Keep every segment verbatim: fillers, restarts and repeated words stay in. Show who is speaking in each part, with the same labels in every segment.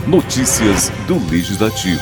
Speaker 1: Notícias do Legislativo.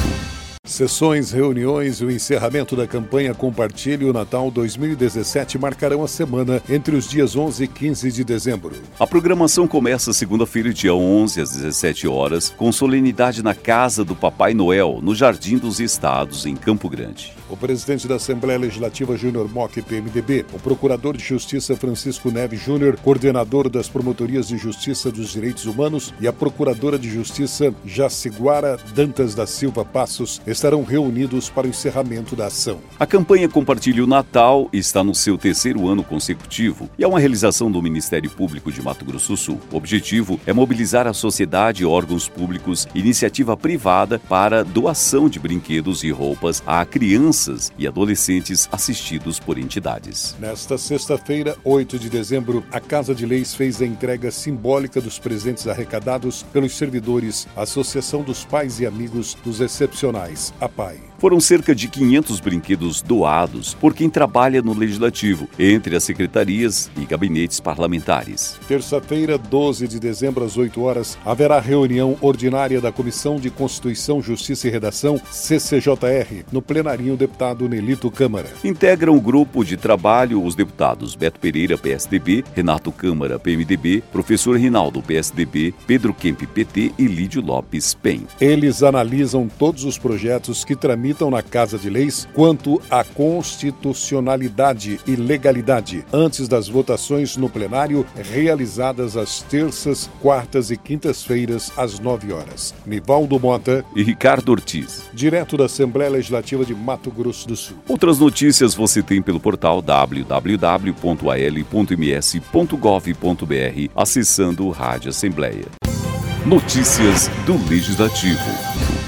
Speaker 2: Sessões, reuniões e o encerramento da campanha Compartilhe o Natal dois mil e dezessete marcarão a semana entre os dias onze e quinze de dezembro.
Speaker 1: A programação começa segunda-feira, dia onze, às dezessete horas, com solenidade na Casa do Papai Noel, no Jardim dos Estados, em Campo Grande.
Speaker 2: O presidente da Assembleia Legislativa, Júnior Mock, P M D B, o procurador de Justiça, Francisco Neves Júnior, coordenador das Promotorias de Justiça dos Direitos Humanos e a procuradora de Justiça, Jaciguara Dantas da Silva Passos, estarão reunidos para o encerramento da ação.
Speaker 1: A campanha Compartilhe o Natal está no seu terceiro ano consecutivo e é uma realização do Ministério Público de Mato Grosso do Sul. O objetivo é mobilizar a sociedade, órgãos públicos e iniciativa privada para doação de brinquedos e roupas a crianças e adolescentes assistidos por entidades.
Speaker 2: Nesta sexta-feira, oito de dezembro, a Casa de Leis fez a entrega simbólica dos presentes arrecadados pelos servidores Associação dos Pais e Amigos dos Excepcionais, a P A I.
Speaker 1: Foram cerca de quinhentos brinquedos doados por quem trabalha no Legislativo, entre as secretarias e gabinetes parlamentares.
Speaker 2: Terça-feira, doze de dezembro, às oito horas, haverá reunião ordinária da Comissão de Constituição, Justiça e Redação, C C J R, no plenarinho deputado Nelito Câmara.
Speaker 1: Integram o grupo de trabalho os deputados Beto Pereira, P S D B, Renato Câmara, P M D B, professor Rinaldo, P S D B, Pedro Kemp, P T e Lídio Lopes, P E M.
Speaker 2: Eles analisam todos os projetos que tramitam na Casa de Leis quanto à constitucionalidade e legalidade, antes das votações no plenário, realizadas às terças, quartas e quintas-feiras, às nove horas. Nivaldo Mota
Speaker 1: e Ricardo Ortiz,
Speaker 2: direto da Assembleia Legislativa de Mato Grosso do Sul.
Speaker 1: Outras notícias você tem pelo portal w w w ponto a l ponto m s ponto gov ponto b r, acessando o Rádio Assembleia. Notícias do Legislativo.